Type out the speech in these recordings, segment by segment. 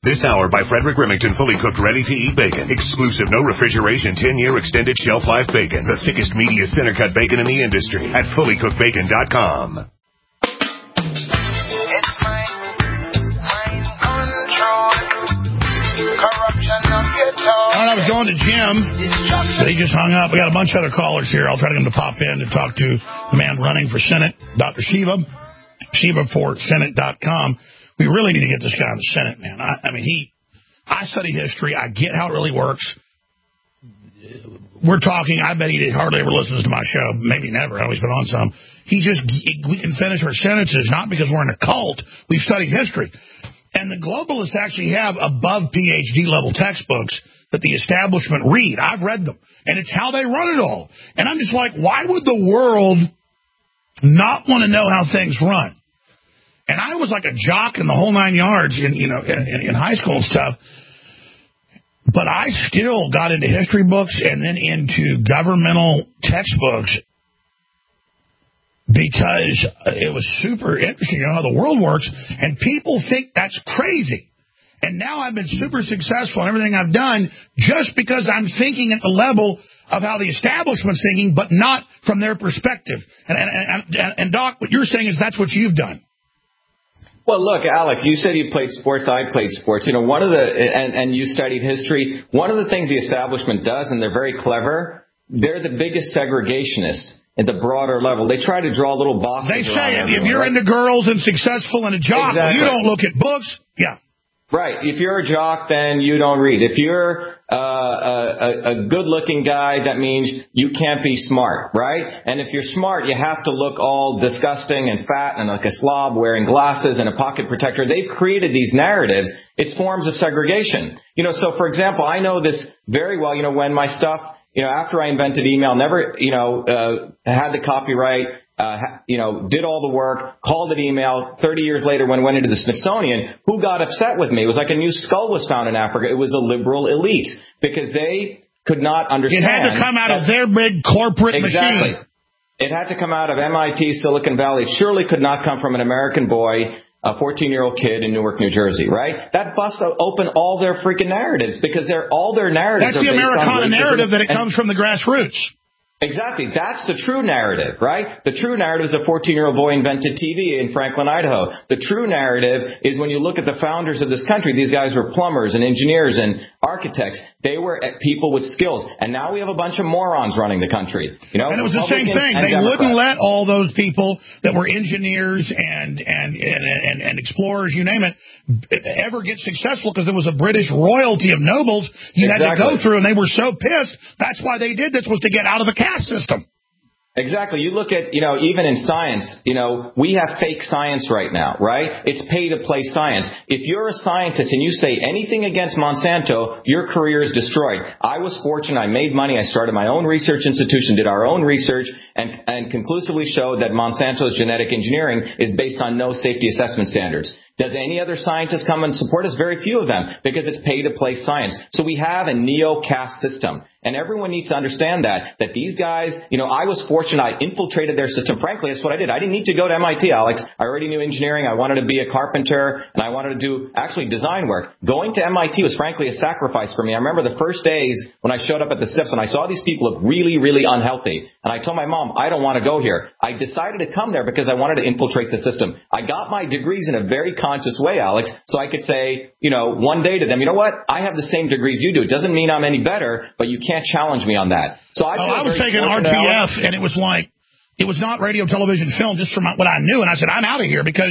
This hour by Frederick Remington, fully cooked, ready-to-eat bacon. Exclusive, no refrigeration, 10-year extended shelf life bacon. The thickest, meatiest, center-cut bacon in the industry at fullycookedbacon.com. I was going to Jim. They just hung up. We got a bunch of other callers here. I'll try to get them to pop in to talk to the man running for Senate, Dr. Shiva, ShivaForSenate.com. We really need to get this guy in the Senate, man. I study history. I get how it really works. We're talking, I bet he hardly ever listens to my show. Maybe never. I always been on some. We can finish our sentences, not because we're in a cult. We've studied history. And the globalists actually have above PhD level textbooks that the establishment read. I've read them. And it's how they run it all. And I'm just like, why would the world not want to know how things run? And I was like a jock in the whole 9 yards in high school and stuff. But I still got into history books and then into governmental textbooks because it was super interesting how the world works, and people think that's crazy. And now I've been super successful in everything I've done just because I'm thinking at the level of how the establishment's thinking, but not from their perspective. And Doc, what you're saying is that's what you've done. Well, look, Alex, you said you played sports. I played sports. And you studied history. One of the things the establishment does, and they're very clever, they're the biggest segregationists at the broader level. They try to draw little boxes. They say if you're into girls and successful and a jock, exactly. You don't look at books. Yeah. Right. If you're a jock, then you don't read. If you're a good-looking guy, that means you can't be smart, right? And if you're smart, you have to look all disgusting and fat and like a slob wearing glasses and a pocket protector. They've created these narratives. It's forms of segregation. So for example, I know this very well, when my stuff, after I invented email, never, had the copyright, did all the work, called it email. 30 years later, when it went into the Smithsonian, who got upset with me? It was like a new skull was found in Africa. It was a liberal elite because they could not understand. It had to come out of their big corporate machine. It had to come out of MIT, Silicon Valley. It surely could not come from an American boy, a 14-year-old kid in Newark, New Jersey, right? That busts open all their freaking narratives because all their narratives That's are based on the Americana narrative that it comes from the grassroots. Exactly. That's the true narrative, right? The true narrative is a 14-year-old boy invented TV in Franklin, Idaho. The true narrative is when you look at the founders of this country, these guys were plumbers and engineers and architects. They were people with skills. And now we have a bunch of morons running the country. And it was the same thing. They wouldn't let all those people that were engineers and explorers, you name it, ever get successful because there was a British royalty of nobles you had to go through, and they were so pissed. That's why they did this, was to get out of the caste system. Exactly. You look at, even in science, we have fake science right now, right? It's pay to play science. If you're a scientist and you say anything against Monsanto, your career is destroyed. I was fortunate. I made money. I started my own research institution, did our own research, and conclusively showed that Monsanto's genetic engineering is based on no safety assessment standards. Does any other scientist come and support us? Very few of them, because it's pay-to-play science. So we have a neo-caste system. And everyone needs to understand that these guys, I was fortunate. I infiltrated their system. Frankly, that's what I did. I didn't need to go to MIT, Alex. I already knew engineering. I wanted to be a carpenter, and I wanted to do actually design work. Going to MIT was frankly a sacrifice for me. I remember the first days when I showed up at the steps and I saw these people look really, really unhealthy. And I told my mom, I don't want to go here. I decided to come there because I wanted to infiltrate the system. I got my degrees in a very conscious way, Alex, so I could say, one day to them, you know what? I have the same degrees you do. It doesn't mean I'm any better, but you can't challenge me on that. So I was taking RTF, and it was like, it was not radio, television, film, just from what I knew. And I said, I'm out of here because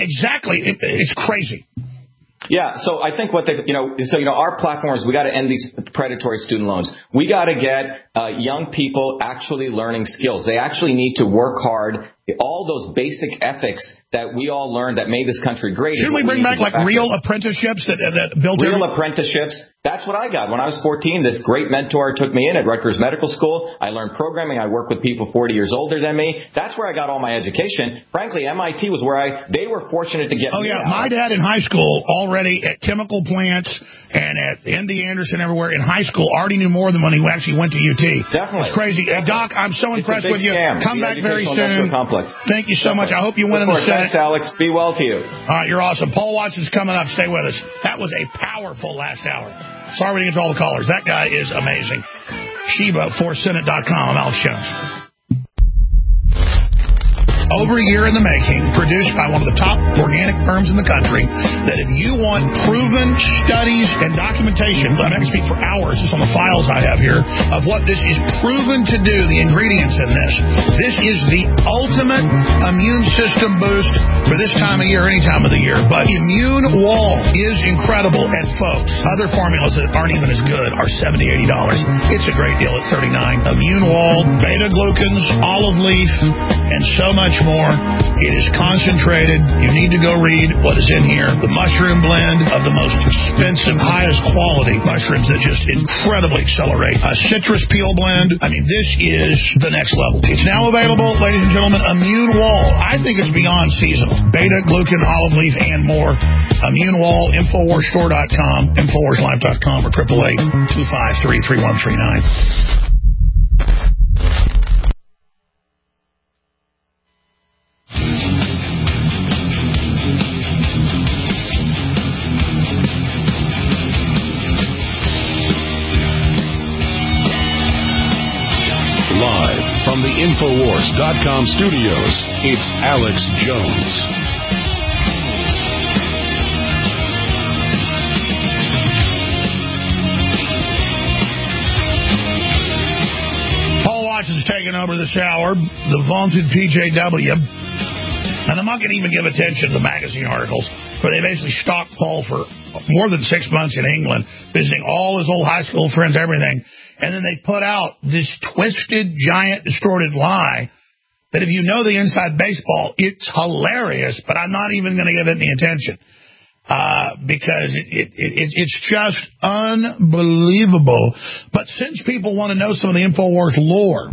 it's crazy. Yeah, so I think our platform is we got to end these predatory student loans. We got to get young people actually learning skills. They actually need to work hard. All those basic ethics that we all learned that made this country great. Shouldn't we bring back real apprenticeships that built real apprenticeships? That's what I got. When I was 14, this great mentor took me in at Rutgers Medical School. I learned programming. I worked with people 40 years older than me. That's where I got all my education. Frankly, MIT was where they were fortunate to get me out. My dad in high school already at chemical plants and at MD Anderson everywhere in high school already knew more than when he actually went to UT. Definitely. It's crazy. Doc, I'm so impressed with you. Come back very soon. Complex. Thank you so much. I hope you win in the Senate. Thanks, Alex. Be well to you. All right, you're awesome. Paul Watson's coming up. Stay with us. That was a powerful last hour. Sorry we didn't get to all the callers. That guy is amazing. Sheba4Senate.com. I'm Alex Jones. Over a year in the making, produced by one of the top organic firms in the country, that if you want proven studies and documentation, I can speak for hours just on the files I have here, of what this is proven to do, the ingredients in this. This is the ultimate immune system boost for this time of year, any time of the year. But Immune Wall is incredible. And folks, other formulas that aren't even as good are $70, $80. It's a great deal at $39. Immune Wall, beta-glucans, olive leaf, and so much more. It is concentrated. You need to go read what is in here. The mushroom blend of the most expensive, highest quality mushrooms that just incredibly accelerate. A citrus peel blend. I mean, this is the next level. It's now available, ladies and gentlemen. Immune Wall. I think it's beyond seasonal. Beta, glucan, olive leaf, and more. Immune Wall, InfoWarsStore.com, InfoWarsLife.com, or 888-253-3139. Live from the InfoWars.com studios, it's Alex Jones. Paul Watson's taking over this hour, the vaunted PJW. And I'm not going to even give attention to the magazine articles where they basically stalked Paul for more than 6 months in England, visiting all his old high school friends, everything. And then they put out this twisted, giant, distorted lie that if you know the inside baseball, it's hilarious, but I'm not even going to give it any attention because it's just unbelievable. But since people want to know some of the InfoWars lore,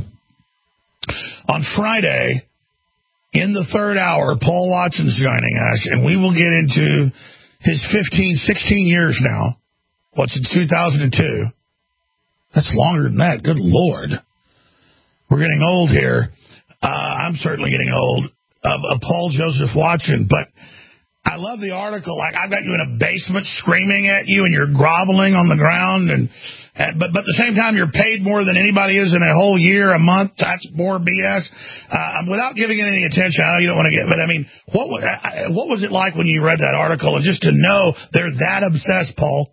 on Friday, in the third hour, Paul Watson's joining us, and we will get into his 15, 16 years now. What's in 2002? That's longer than that. Good Lord. We're getting old here. I'm certainly getting old. Paul Joseph Watson. But I love the article. Like, I've got you in a basement screaming at you, and you're groveling on the ground. But at the same time, you're paid more than anybody is in a whole year, a month. That's more BS. Without giving it any attention, I know you don't want to get, but I mean, what was it like when you read that article? And just to know they're that obsessed, Paul.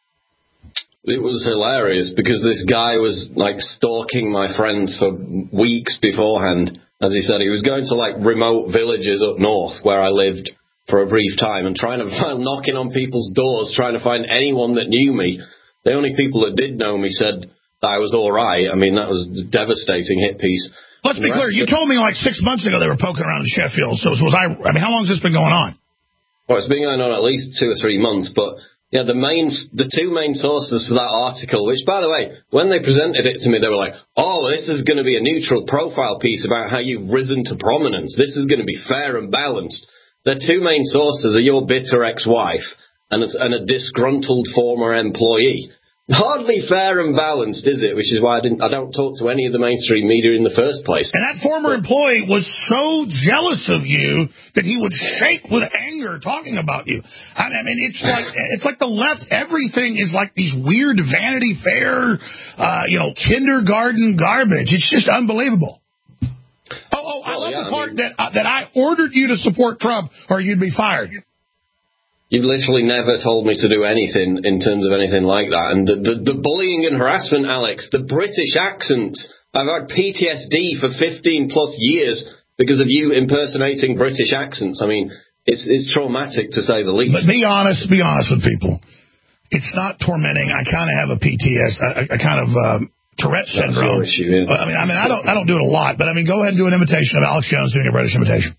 It was hilarious because this guy was like stalking my friends for weeks beforehand. As he said, he was going to like remote villages up north where I lived for a brief time and knocking on people's doors, trying to find anyone that knew me. The only people that did know me said that I was all right. I mean, that was a devastating hit piece. Let's be clear. You told me like 6 months ago they were poking around in Sheffield. So I mean, how long has this been going on? Well, it's been going on at least 2 or 3 months, but yeah, the two main sources for that article, which, by the way, when they presented it to me, they were like, oh, this is going to be a neutral profile piece about how you've risen to prominence. This is going to be fair and balanced. The two main sources are your bitter ex-wife and a disgruntled former employee. Hardly fair and balanced, is it? Which is why I don't talk to any of the mainstream media in the first place. And that former employee was so jealous of you that he would shake with anger talking about you. I mean, it's like the left. Everything is like these weird Vanity Fair, kindergarten garbage. It's just unbelievable. I love the part that I ordered you to support Trump or you'd be fired. You've literally never told me to do anything in terms of anything like that. And the bullying and harassment, Alex, the British accent. I've had PTSD for 15 plus years because of you impersonating British accents. I mean, it's traumatic to say the least. But be honest with people. It's not tormenting. I kind of have a PTS, a kind of Tourette syndrome. That's your issue, yeah. I mean, I don't do it a lot, but I mean, go ahead and do an imitation of Alex Jones doing a British imitation.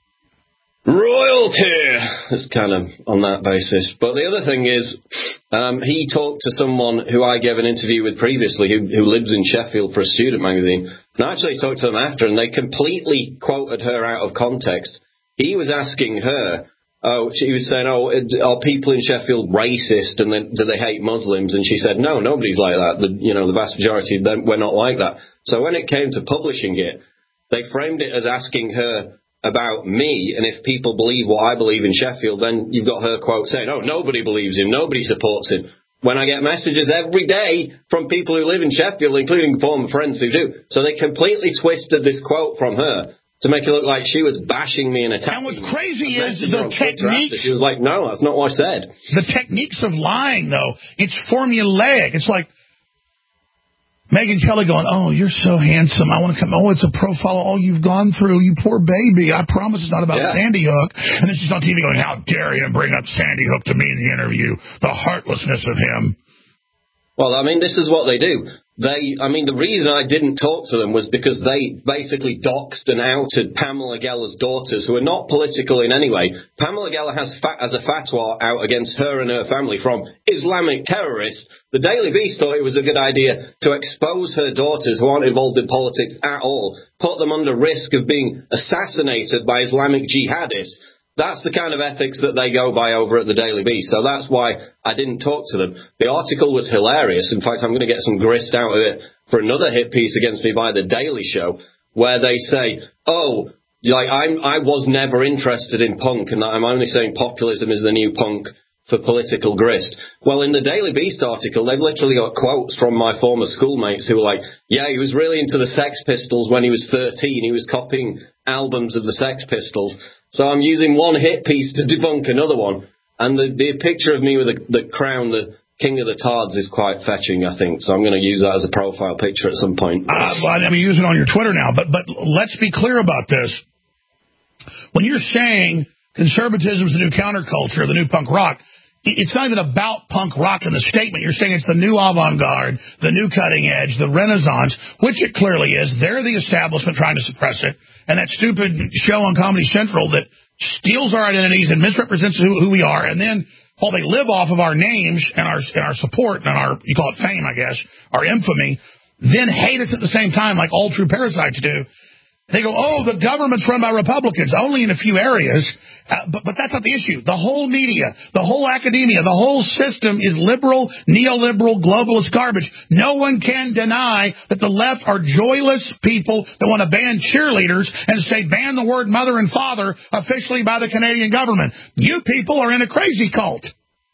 Royalty! It's kind of on that basis. But the other thing is, he talked to someone who I gave an interview with previously who lives in Sheffield for a student magazine. And I actually talked to them after, and they completely quoted her out of context. He was asking her, she was saying, are people in Sheffield racist and then do they hate Muslims? And she said, no, nobody's like that. The vast majority of them, we're not like that. So when it came to publishing it, they framed it as asking her, about me, and if people believe what I believe in Sheffield, then you've got her quote saying, oh, nobody believes him, nobody supports him. When I get messages every day from people who live in Sheffield, including former friends who do. So they completely twisted this quote from her to make it look like she was bashing me and attacking me. And what's crazy is the techniques. She was like, no, that's not what I said. The techniques of lying, though, it's formulaic. It's like Megyn Kelly going, oh, you're so handsome. I want to come. Oh, it's a profile. Oh, you've gone through. You poor baby. I promise it's not about Sandy Hook. And then she's on TV going, how dare you bring up Sandy Hook to me in the interview. The heartlessness of him. Well, I mean, this is what they do. The reason I didn't talk to them was because they basically doxed and outed Pamela Geller's daughters, who are not political in any way. Pamela Geller has a fatwa out against her and her family from Islamic terrorists. The Daily Beast thought it was a good idea to expose her daughters, who aren't involved in politics at all, put them under risk of being assassinated by Islamic jihadists. That's the kind of ethics that they go by over at the Daily Beast. So that's why I didn't talk to them. The article was hilarious. In fact, I'm going to get some grist out of it for another hit piece against me by The Daily Show, where they say, I was never interested in punk, and I'm only saying populism is the new punk for political grist. Well, in the Daily Beast article, they've literally got quotes from my former schoolmates who were like, yeah, he was really into the Sex Pistols when he was 13. He was copying albums of the Sex Pistols. So I'm using one hit piece to debunk another one. And the picture of me with the crown, the King of the Tards, is quite fetching, I think. So I'm going to use that as a profile picture at some point. Use it on your Twitter now. But let's be clear about this. When you're saying conservatism is the new counterculture, the new punk rock, it's not even about punk rock in the statement. You're saying it's the new avant-garde, the new cutting edge, the renaissance, which it clearly is. They're the establishment trying to suppress it. And that stupid show on Comedy Central that steals our identities and misrepresents who we are. And then while they live off of our names and our support and our, you call it fame, I guess, our infamy, then hate us at the same time like all true parasites do. They go, oh, the government's run by Republicans, only in a few areas. But that's not the issue. The whole media, the whole academia, the whole system is liberal, neoliberal, globalist garbage. No one can deny that the left are joyless people that want to ban cheerleaders and say ban the word mother and father officially by the Canadian government. You people are in a crazy cult.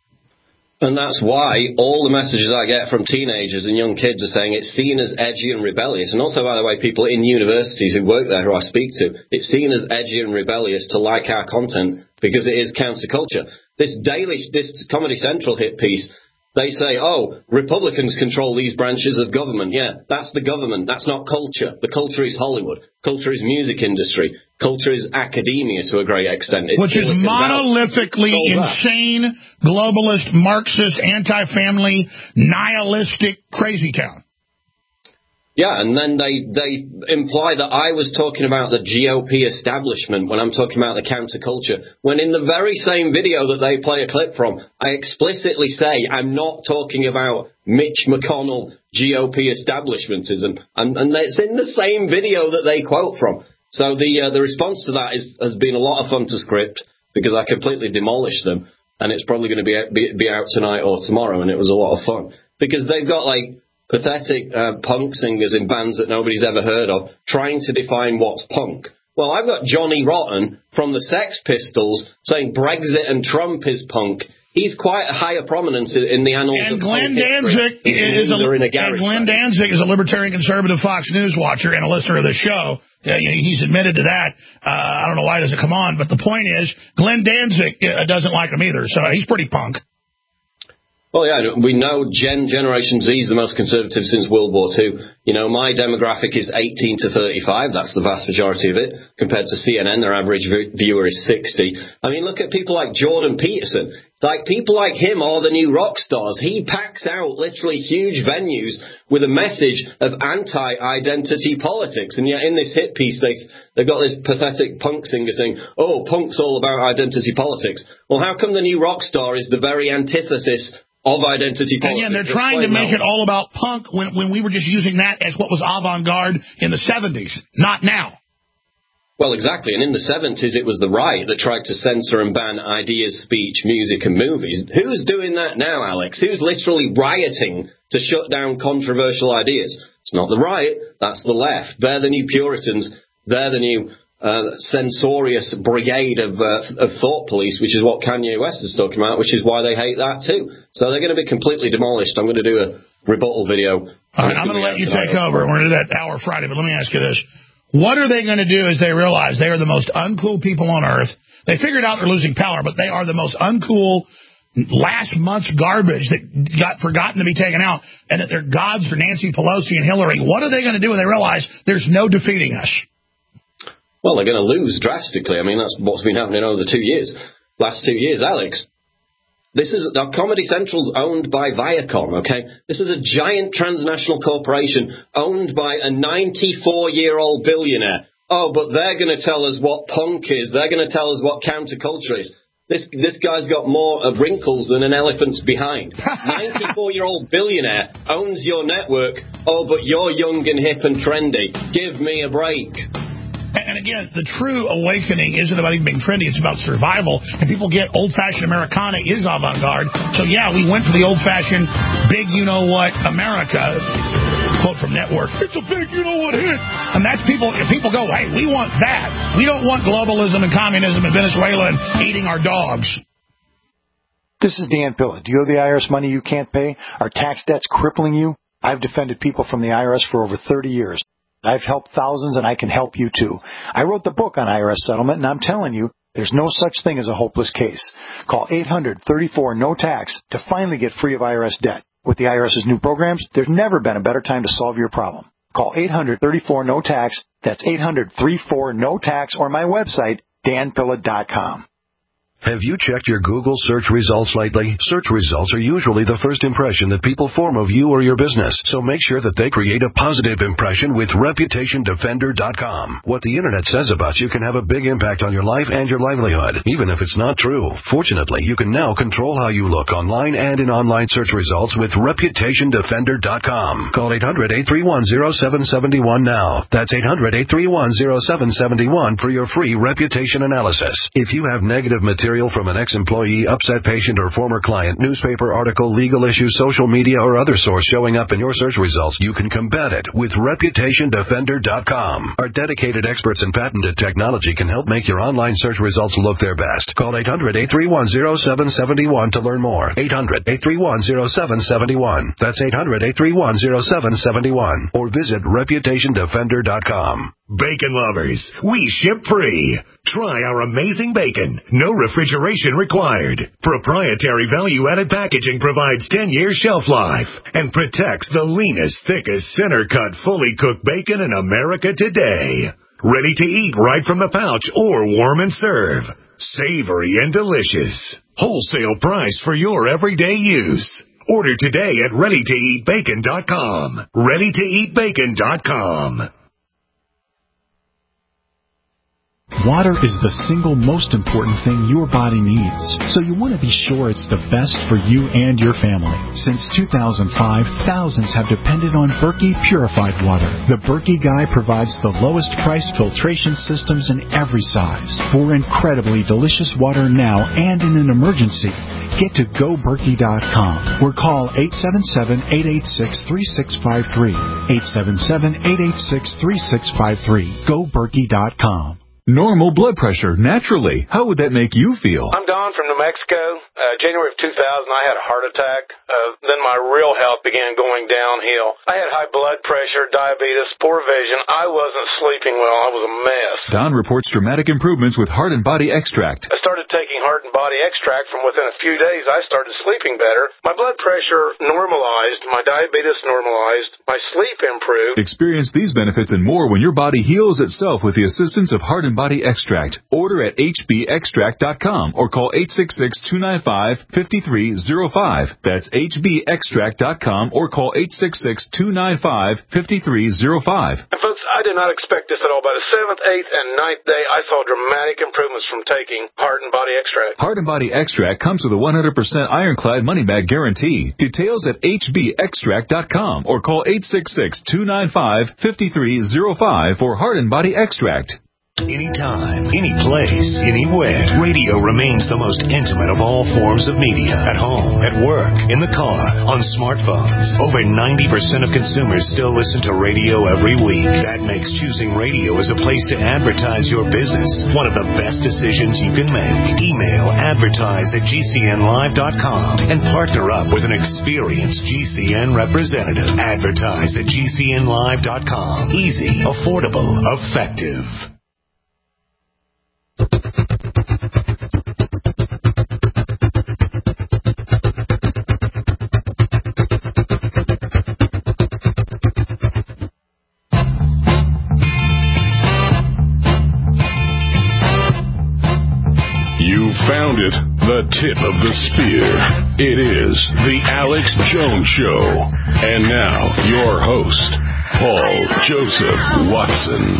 And that's why all the messages I get from teenagers and young kids are saying it's seen as edgy and rebellious. And also, by the way, people in universities who work there who I speak to, it's seen as edgy and rebellious to like our content because it is counterculture. This Comedy Central hit piece, they say, oh, Republicans control these branches of government. Yeah, that's the government. That's not culture. The culture is Hollywood. Culture is music industry. Culture is academia to a great extent. Which is monolithically insane, globalist, Marxist, anti-family, nihilistic crazy town. Yeah, and then they imply that I was talking about the GOP establishment when I'm talking about the counterculture, when in the very same video that they play a clip from, I explicitly say I'm not talking about Mitch McConnell GOP establishmentism, and it's in the same video that they quote from. So the response to that has been a lot of fun to script because I completely demolished them, and it's probably going to be out tonight or tomorrow, and it was a lot of fun because they've got like pathetic punk singers in bands that nobody's ever heard of trying to define what's punk. Well, I've got Johnny Rotten from the Sex Pistols saying Brexit and Trump is punk. He's quite a higher prominence in the annals of Glenn Danzig is a libertarian conservative Fox News watcher and a listener of the show. He's admitted to that. I don't know why it doesn't come on, but the point is Glenn Danzig doesn't like him either, so he's pretty punk. Well, yeah, we know Generation Z is the most conservative since World War II. You know, my demographic is 18 to 35. That's the vast majority of it. Compared to CNN, their average viewer is 60. I mean, look at people like Jordan Peterson. Like, people like him are the new rock stars. He packs out literally huge venues with a message of anti-identity politics. And yet in this hit piece, they've got this pathetic punk singer saying, oh, punk's all about identity politics. Well, how come the new rock star is the very antithesis of identity politics? And yeah, they're trying to make it all about punk when we were just using that as what was avant-garde in the 70s, not now. Well, exactly. And in the 70s, it was the right that tried to censor and ban ideas, speech, music, and movies. Who's doing that now, Alex? Who's literally rioting to shut down controversial ideas? It's not the right. That's the left. They're the new Puritans. They're the new censorious brigade of thought police, which is what Kanye West is talking about, which is why they hate that too. So they're going to be completely demolished. I'm going to do a rebuttal video. All right, I'm going to let you take over. We're going to do that hour Friday, but let me ask you this. What are they going to do as they realize they are the most uncool people on earth? They figured out they're losing power, but they are the most uncool last month's garbage that got forgotten to be taken out, and that they're gods for Nancy Pelosi and Hillary. What are they going to do when they realize there's no defeating us? Well, they're going to lose drastically. I mean, that's what's been happening over the 2 years. Last 2 years, Alex. This is Comedy Central's owned by Viacom, okay? This is a giant transnational corporation owned by a 94-year-old billionaire. Oh, but they're going to tell us what punk is. They're going to tell us what counterculture is. This guy's got more wrinkles than an elephant's behind. 94-year-old billionaire owns your network. Oh, but you're young and hip and trendy. Give me a break. And again, the true awakening isn't about even being trendy. It's about survival. And people get old-fashioned Americana is avant-garde. So, yeah, we went for the old-fashioned big you-know-what America. Quote from Network. It's a big you-know-what hit. And that's people go, hey, we want that. We don't want globalism and communism in Venezuela and eating our dogs. This is Dan Pilla. Do you owe the IRS money you can't pay? Are tax debts crippling you? I've defended people from the IRS for over 30 years. I've helped thousands, and I can help you, too. I wrote the book on IRS settlement, and I'm telling you, there's no such thing as a hopeless case. Call 800-34-NO-TAX to finally get free of IRS debt. With the IRS's new programs, there's never been a better time to solve your problem. Call 800-34-NO-TAX. That's 800-34-NO-TAX, or my website, danpilla.com. Have you checked your Google search results lately? Search results are usually the first impression that people form of you or your business, so make sure that they create a positive impression with ReputationDefender.com. What the Internet says about you can have a big impact on your life and your livelihood, even if it's not true. Fortunately, you can now control how you look online and in online search results with ReputationDefender.com. Call 800-831-0771 now. That's 800-831-0771 for your free reputation analysis. If you have negative material from an ex-employee, upset patient, or former client, newspaper article, legal issue, social media, or other source showing up in your search results, you can combat it with ReputationDefender.com. Our dedicated experts in patented technology can help make your online search results look their best. Call 800-831-0771 to learn more. 800-831-0771. That's 800-831-0771. Or visit ReputationDefender.com. Bacon lovers, we ship free. Try our amazing bacon. No refrigeration required. Proprietary value-added packaging provides 10-year shelf life and protects the leanest, thickest, center-cut, fully cooked bacon in America today. Ready to eat right from the pouch or warm and serve. Savory and delicious. Wholesale price for your everyday use. Order today at ReadyToEatBacon.com. ReadyToEatBacon.com. Water is the single most important thing your body needs, so you want to be sure it's the best for you and your family. Since 2005, thousands have depended on Berkey Purified Water. The Berkey Guy provides the lowest priced filtration systems in every size. For incredibly delicious water now and in an emergency, get to GoBerkey.com or call 877-886-3653. 877-886-3653. GoBerkey.com. Normal blood pressure, naturally. How would that make you feel? I'm Don from New Mexico. January of 2000, I had a heart attack. Then my real health began going downhill. I had high blood pressure, diabetes, poor vision. I wasn't sleeping well. I was a mess. Don reports dramatic improvements with Heart and Body Extract. I started taking Heart and Body Extract. From within a few days, I started sleeping better. My blood pressure normalized. My diabetes normalized. My sleep improved. Experience these benefits and more when your body heals itself with the assistance of Heart and Body Extract. Order at hbextract.com or call 866-295-5305. That's hbextract.com or call 866-295-5305. And folks, I did not expect this at all. By the 7th, 8th, and 9th day, I saw dramatic improvements from taking Heart and Body Extract. Heart and Body Extract comes with a 100% ironclad money-back guarantee. Details at hbextract.com or call 866-295-5305 for Heart and Body Extract. Anytime, any place, anywhere. Radio remains the most intimate of all forms of media. At home, at work, in the car, on smartphones. Over 90% of consumers still listen to radio every week. That makes choosing radio as a place to advertise your business one of the best decisions you can make. Email advertise@gcnlive.com and partner up with an experienced GCN representative. Advertise@gcnlive.com. Easy, affordable, effective. You found it, the tip of the spear. It is the Alex Jones Show. And now, your host, Paul Joseph Watson.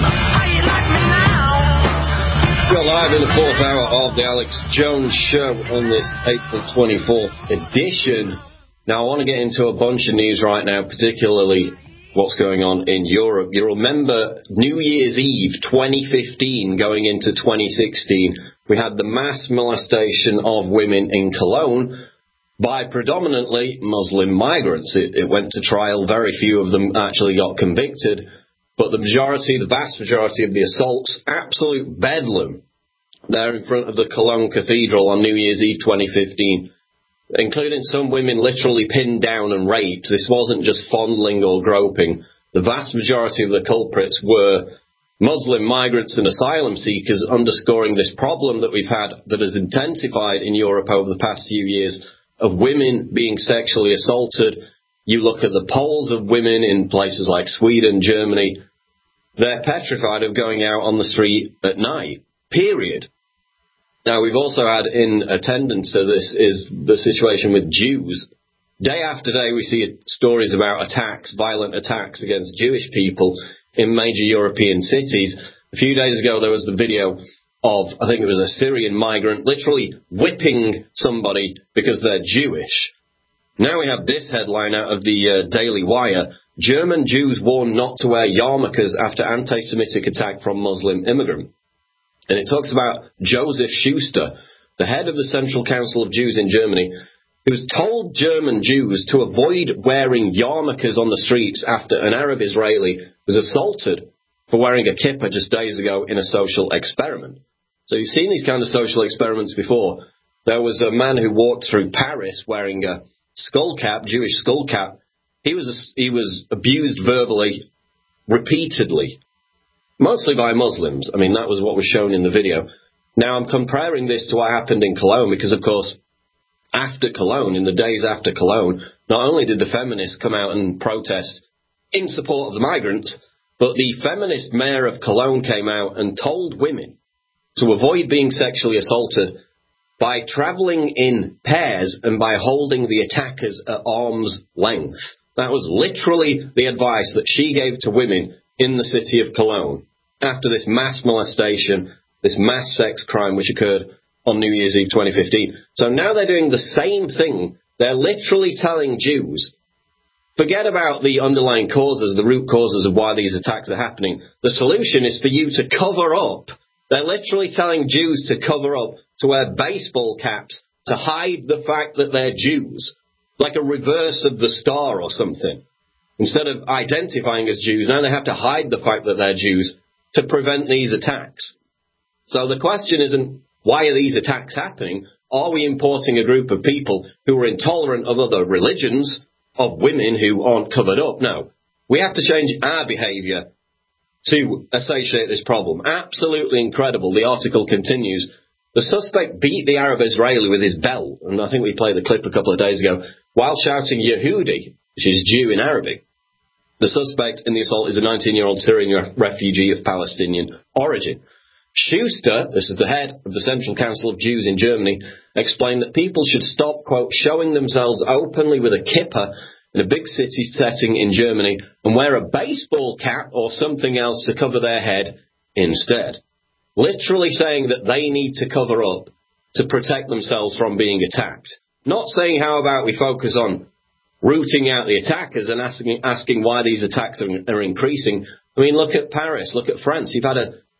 We're live in the fourth hour of the Alex Jones Show on this April 24th edition. Now, I want to get into a bunch of news right now, particularly what's going on in Europe. You remember New Year's Eve 2015 going into 2016, we had the mass molestation of women in Cologne by predominantly Muslim migrants. It went to trial. Very few of them actually got convicted. But the vast majority of the assaults, absolute bedlam there in front of the Cologne Cathedral on New Year's Eve 2015, including some women literally pinned down and raped. This wasn't just fondling or groping. The vast majority of the culprits were Muslim migrants and asylum seekers, underscoring this problem that we've had that has intensified in Europe over the past few years of women being sexually assaulted. You look at the polls of women in places like Sweden, Germany, they're petrified of going out on the street at night, period. Now, we've also had in attendance to this is the situation with Jews. Day after day, we see stories about attacks, violent attacks against Jewish people in major European cities. A few days ago, there was the video of, I think it was a Syrian migrant, literally whipping somebody because they're Jewish. Now we have this headline out of the Daily Wire. German Jews warn not to wear yarmulkes after anti-Semitic attack from Muslim immigrant. And it talks about Joseph Schuster, the head of the Central Council of Jews in Germany, who's told German Jews to avoid wearing yarmulkes on the streets after an Arab Israeli was assaulted for wearing a kippah just days ago in a social experiment. So you've seen these kind of social experiments before. There was a man who walked through Paris wearing a skull cap, Jewish skull cap. He was abused verbally repeatedly, mostly by Muslims. I mean, that was what was shown in the video. Now, I'm comparing this to what happened in Cologne because, of course, after Cologne, in the days after Cologne, not only did the feminists come out and protest in support of the migrants, but the feminist mayor of Cologne came out and told women to avoid being sexually assaulted by traveling in pairs and by holding the attackers at arm's length. That was literally the advice that she gave to women in the city of Cologne after this mass molestation, this mass sex crime which occurred on New Year's Eve 2015. So now they're doing the same thing. They're literally telling Jews, forget about the underlying causes, the root causes of why these attacks are happening. The solution is for you to cover up. They're literally telling Jews to cover up, to wear baseball caps, to hide the fact that they're Jews, like a reverse of the star or something. Instead of identifying as Jews, now they have to hide the fact that they're Jews to prevent these attacks. So the question isn't, why are these attacks happening? Are we importing a group of people who are intolerant of other religions, of women who aren't covered up? No. We have to change our behaviour to associate this problem. Absolutely incredible. The article continues. The suspect beat the Arab Israeli with his belt, and I think we played the clip a couple of days ago, while shouting Yehudi, which is Jew in Arabic. The suspect in the assault is a 19-year-old Syrian refugee of Palestinian origin. Schuster, this is the head of the Central Council of Jews in Germany, explained that people should stop, quote, showing themselves openly with a kippah in a big city setting in Germany and wear a baseball cap or something else to cover their head instead. Literally saying that they need to cover up to protect themselves from being attacked. Not saying how about we focus on rooting out the attackers and asking why these attacks are increasing. I mean, look at Paris, look at France. You've had a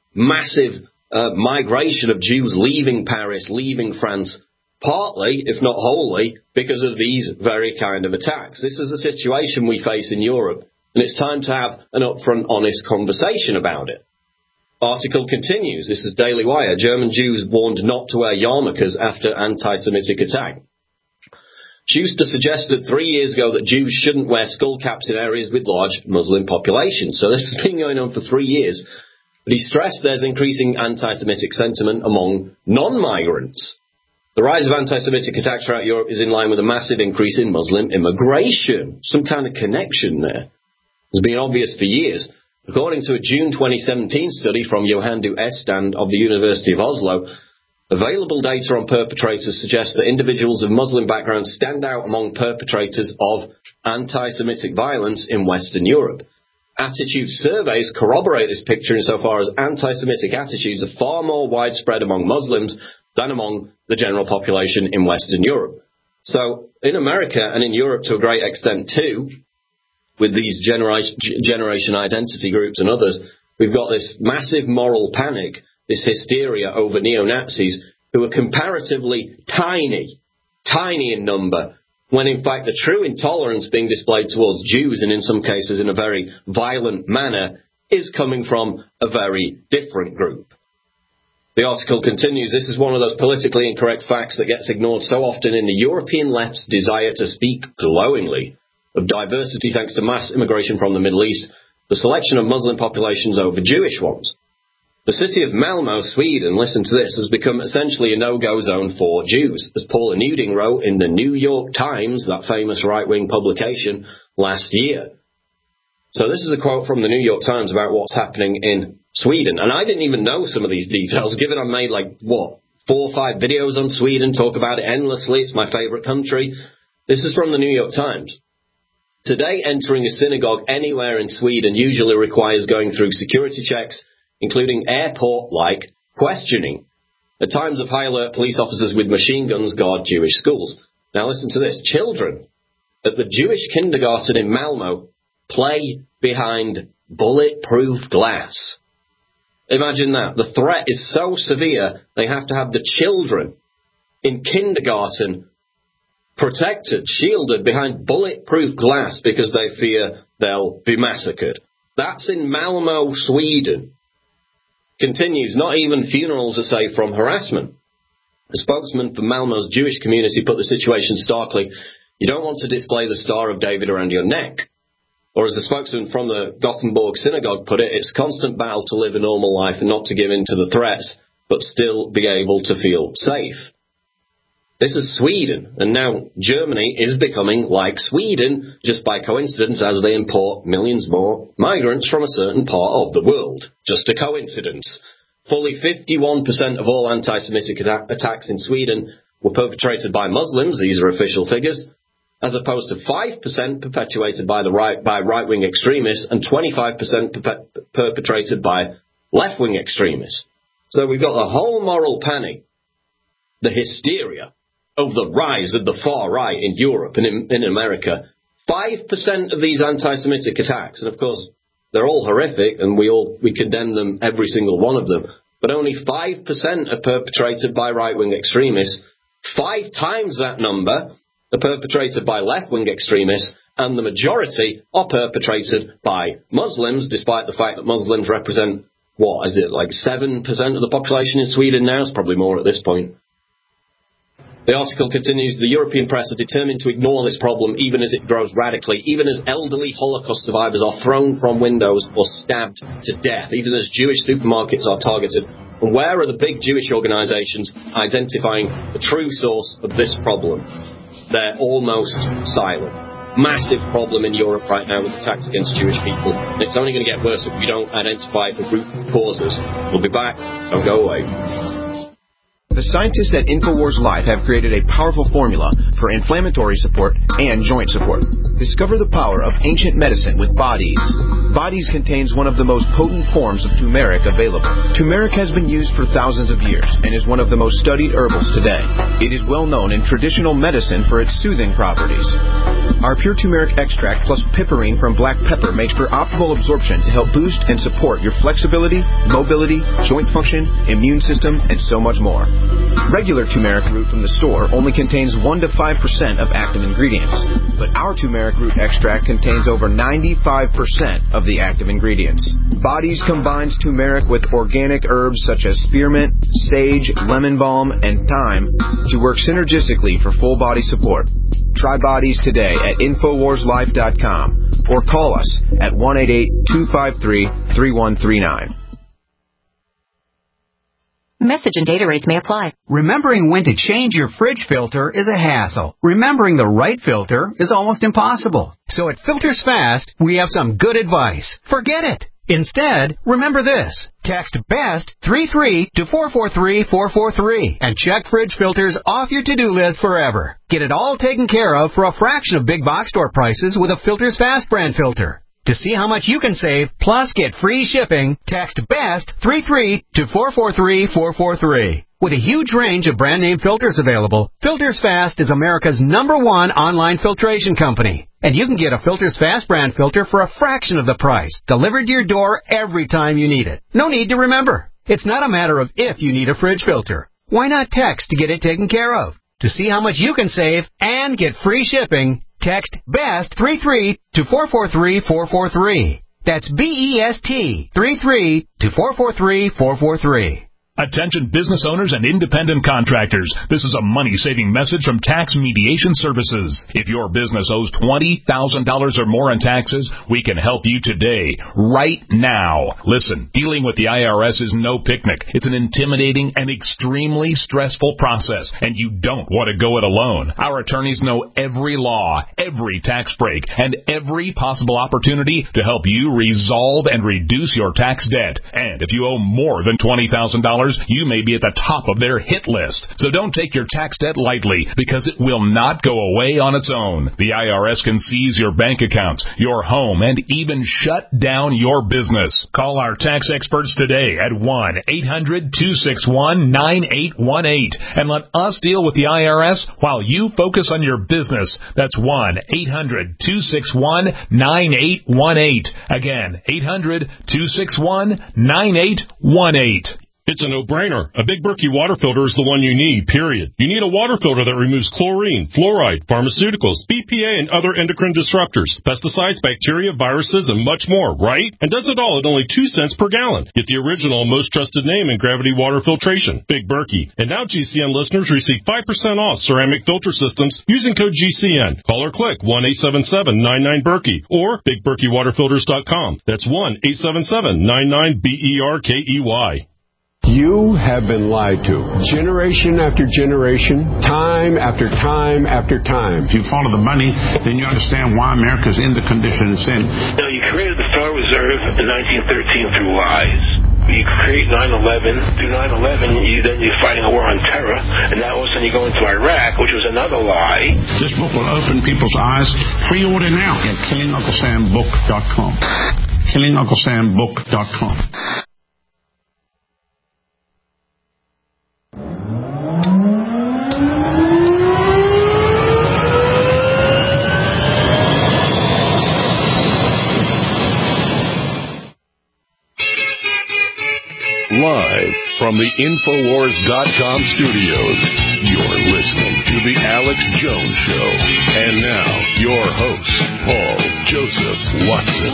massive migration of Jews leaving Paris, leaving France, partly, if not wholly, because of these very kind of attacks. This is a situation we face in Europe, and it's time to have an upfront, honest conversation about it. Article continues. This is Daily Wire. German Jews warned not to wear yarmulkes after anti-Semitic attack. Schuster suggested 3 years ago that Jews shouldn't wear skull caps in areas with large Muslim populations. So this has been going on for 3 years. But he stressed there's increasing anti-Semitic sentiment among non-migrants. The rise of anti-Semitic attacks throughout Europe is in line with a massive increase in Muslim immigration. Some kind of connection there. It's been obvious for years. According to a June 2017 study from Johandu Estand of the University of Oslo, available data on perpetrators suggests that individuals of Muslim backgrounds stand out among perpetrators of anti-Semitic violence in Western Europe. Attitude surveys corroborate this picture insofar as anti-Semitic attitudes are far more widespread among Muslims than among the general population in Western Europe. So, in America and in Europe to a great extent too, with these generation identity groups and others, we've got this massive moral panic, this hysteria over neo-Nazis who are comparatively tiny in number, when in fact the true intolerance being displayed towards Jews, and in some cases in a very violent manner, is coming from a very different group. The article continues, this is one of those politically incorrect facts that gets ignored so often in the European left's desire to speak glowingly of diversity thanks to mass immigration from the Middle East, the selection of Muslim populations over Jewish ones. The city of Malmö, Sweden, listen to this, has become essentially a no-go zone for Jews, as Paula Nuding wrote in the New York Times, that famous right-wing publication, last year. So this is a quote from the New York Times about what's happening in Sweden. And I didn't even know some of these details, given I made 4 or 5 videos on Sweden, talk about it endlessly, it's my favourite country. This is from the New York Times. Today, entering a synagogue anywhere in Sweden usually requires going through security checks, including airport-like questioning. At times of high alert, police officers with machine guns guard Jewish schools. Now listen to this. Children at the Jewish kindergarten in Malmö play behind bulletproof glass. Imagine that. The threat is so severe, they have to have the children in kindergarten protected, shielded behind bulletproof glass because they fear they'll be massacred. That's in Malmö, Sweden. Continues, not even funerals are safe from harassment. A spokesman for Malmö's Jewish community put the situation starkly. You don't want to display the Star of David around your neck. Or as the spokesman from the Gothenburg synagogue put it, it's a constant battle to live a normal life and not to give in to the threats, but still be able to feel safe. This is Sweden, and now Germany is becoming like Sweden, just by coincidence, as they import millions more migrants from a certain part of the world. Just a coincidence. Fully 51% of all anti-Semitic attacks in Sweden were perpetrated by Muslims, these are official figures, as opposed to 5% perpetuated by right-wing extremists and 25% perpetrated by left-wing extremists. So we've got the whole moral panic, the hysteria of the rise of the far right in Europe and in America. 5% of these anti-Semitic attacks, and of course they're all horrific and we condemn them, every single one of them, but only 5% are perpetrated by right-wing extremists. 5 times that number are perpetrated by left-wing extremists, and the majority are perpetrated by Muslims, despite the fact that Muslims represent, 7% of the population in Sweden now? It's probably more at this point. The article continues, the European press are determined to ignore this problem even as it grows radically, even as elderly Holocaust survivors are thrown from windows or stabbed to death, even as Jewish supermarkets are targeted. And where are the big Jewish organizations identifying the true source of this problem? They're almost silent. Massive problem in Europe right now with attacks against Jewish people. And it's only going to get worse if we don't identify the root causes. We'll be back. Don't go away. The scientists at InfoWars Live have created a powerful formula for inflammatory support and joint support. Discover the power of ancient medicine with Bodies. Bodies contains one of the most potent forms of turmeric available. Turmeric has been used for thousands of years and is one of the most studied herbals today. It is well known in traditional medicine for its soothing properties. Our pure turmeric extract plus piperine from black pepper makes for optimal absorption to help boost and support your flexibility, mobility, joint function, immune system, and so much more. Regular turmeric root from the store only contains 1 to 5% of active ingredients, but our turmeric root extract contains over 95% of the active ingredients. Bodies combines turmeric with organic herbs such as spearmint, sage, lemon balm, and thyme to work synergistically for full body support. Try Bodies today at InfoWarsLife.com or call us at 1-888-253-3139. Message and data rates may apply. Remembering when to change your fridge filter is a hassle. Remembering the right filter is almost impossible. So at Filters Fast, we have some good advice. Forget it. Instead, remember this. Text BEST 33 to 443-443 and check fridge filters off your to-do list forever. Get it all taken care of for a fraction of big box store prices with a Filters Fast brand filter. To see how much you can save, plus get free shipping, text BEST 33 to 443-443. With a huge range of brand name filters available, Filters Fast is America's #1 online filtration company. And you can get a Filters Fast brand filter for a fraction of the price, delivered to your door every time you need it. No need to remember. It's not a matter of if you need a fridge filter. Why not text to get it taken care of? To see how much you can save and get free shipping, text BEST 33 to 443-443. That's BEST 33 to 443-443. Attention business owners and independent contractors. This is a money-saving message from Tax Mediation Services. If your business owes $20,000 or more in taxes, we can help you today, right now. Listen, dealing with the IRS is no picnic. It's an intimidating and extremely stressful process, and you don't want to go it alone. Our attorneys know every law, every tax break, and every possible opportunity to help you resolve and reduce your tax debt. And if you owe more than $20,000, you may be at the top of their hit list. So don't take your tax debt lightly, because it will not go away on its own. The IRS can seize your bank accounts, your home, and even shut down your business. Call our tax experts today at 1-800-261-9818 and let us deal with the IRS while you focus on your business. That's 1-800-261-9818. Again, 800-261-9818. It's a no-brainer. A Big Berkey water filter is the one you need, period. You need a water filter that removes chlorine, fluoride, pharmaceuticals, BPA, and other endocrine disruptors, pesticides, bacteria, viruses, and much more, right? And does it all at only 2 cents per gallon. Get the original, most trusted name in gravity water filtration, Big Berkey. And now GCN listeners receive 5% off ceramic filter systems using code GCN. Call or click 1-877-99-BERKEY or BigBerkeyWaterFilters.com. That's 1-877-99-BERKEY. You have been lied to. Generation after generation, time after time after time. If you follow the money, then you understand why America's in the condition it's in. Now, you created the Federal Reserve in 1913 through lies. You create 9/11. Through 9/11, you're fighting a war on terror, and now all of a sudden you go into Iraq, which was another lie. This book will open people's eyes. Pre-order now at KillingUncleSamBook.com. KillingUncleSamBook.com. Live from the Infowars.com studios, you're listening to The Alex Jones Show. And now, your host, Paul Joseph Watson.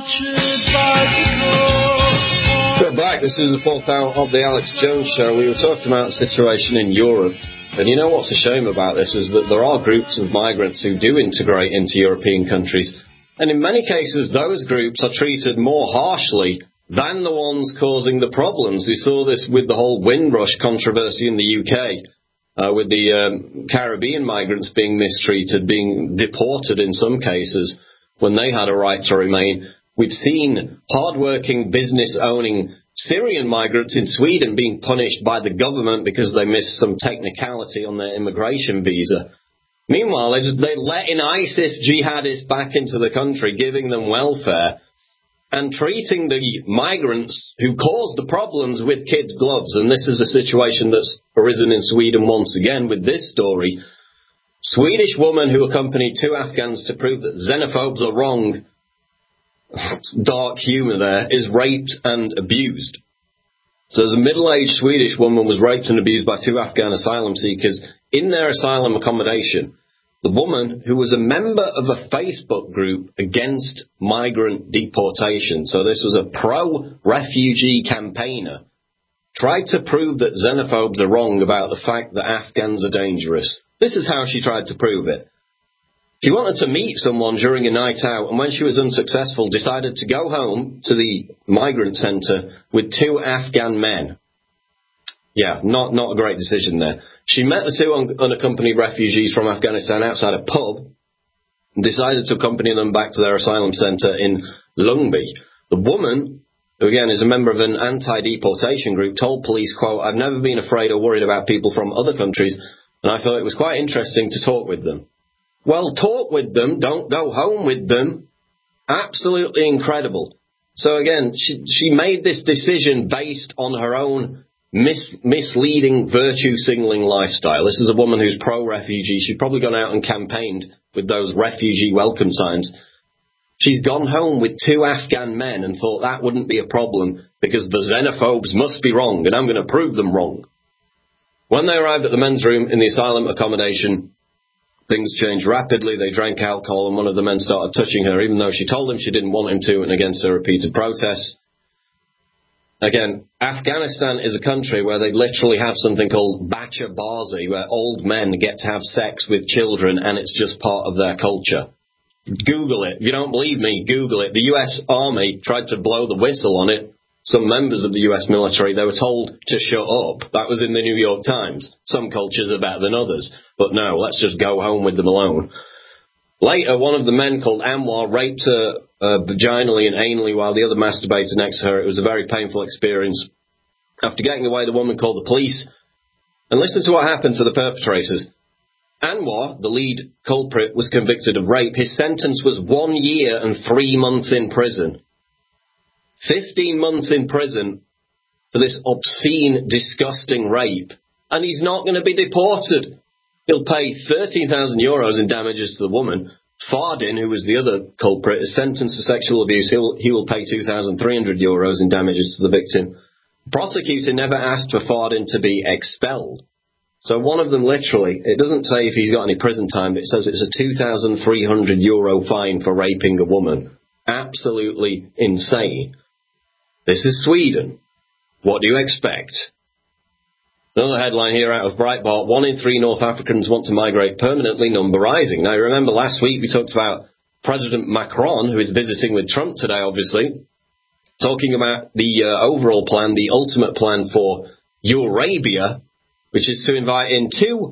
We're back. This is the fourth hour of The Alex Jones Show. We were talking about the situation in Europe. And you know what's a shame about this is that there are groups of migrants who do integrate into European countries. And in many cases, those groups are treated more harshly than the ones causing the problems. We saw this with the whole Windrush controversy in the UK, with the Caribbean migrants being mistreated, being deported in some cases when they had a right to remain. We've seen hard-working, business-owning Syrian migrants in Sweden being punished by the government because they missed some technicality on their immigration visa. Meanwhile, they let in ISIS jihadists back into the country, giving them welfare, and treating the migrants who caused the problems with kid gloves. And this is a situation that's arisen in Sweden once again with this story. Swedish woman who accompanied 2 Afghans to prove that xenophobes are wrong, dark humour there, is raped and abused. So as a middle-aged Swedish woman was raped and abused by 2 Afghan asylum seekers in their asylum accommodation. The woman, who was a member of a Facebook group against migrant deportation, so this was a pro-refugee campaigner, tried to prove that xenophobes are wrong about the fact that Afghans are dangerous. This is how she tried to prove it. She wanted to meet someone during a night out, and when she was unsuccessful, decided to go home to the migrant centre with 2 Afghan men. Yeah, not a great decision there. She met the 2 unaccompanied refugees from Afghanistan outside a pub and decided to accompany them back to their asylum centre in Ljungby. The woman, who again is a member of an anti-deportation group, told police, quote, "I've never been afraid or worried about people from other countries, and I thought it was quite interesting to talk with them." Well, talk with them, don't go home with them. Absolutely incredible. So again, she made this decision based on her own misleading virtue-signaling lifestyle. This is a woman who's pro-refugee. She'd probably gone out and campaigned with those refugee welcome signs. She's gone home with 2 Afghan men and thought that wouldn't be a problem because the xenophobes must be wrong and I'm going to prove them wrong. When they arrived at the men's room in the asylum accommodation, things changed rapidly. They drank alcohol and one of the men started touching her, even though she told him she didn't want him to and against her repeated protests. Again, Afghanistan is a country where they literally have something called bacha bazi, where old men get to have sex with children and it's just part of their culture. Google it. If you don't believe me, Google it. The US Army tried to blow the whistle on it. Some members of the US military, they were told to shut up. That was in the New York Times. Some cultures are better than others. But no, let's just go home with them alone. Later, one of the men called Anwar raped her vaginally and anally while the other masturbated next to her. It was a very painful experience. After getting away, the woman called the police. And listen to what happened to the perpetrators. Anwar, the lead culprit, was convicted of rape. His sentence was 1 year and 3 months in prison. 15 months in prison for this obscene, disgusting rape. And he's not going to be deported. He'll pay €13,000 in damages to the woman. Fardin, who was the other culprit, is sentenced for sexual abuse. He will pay €2,300 in damages to the victim. The prosecutor never asked for Fardin to be expelled. So one of them literally, it doesn't say if he's got any prison time, but it says it's a €2,300 fine for raping a woman. Absolutely insane. This is Sweden. What do you expect? Another headline here out of Breitbart, 1 in 3 North Africans want to migrate permanently, number rising. Now, remember last week we talked about President Macron, who is visiting with Trump today, obviously, talking about the overall plan, the ultimate plan for Eurabia, which is to invite in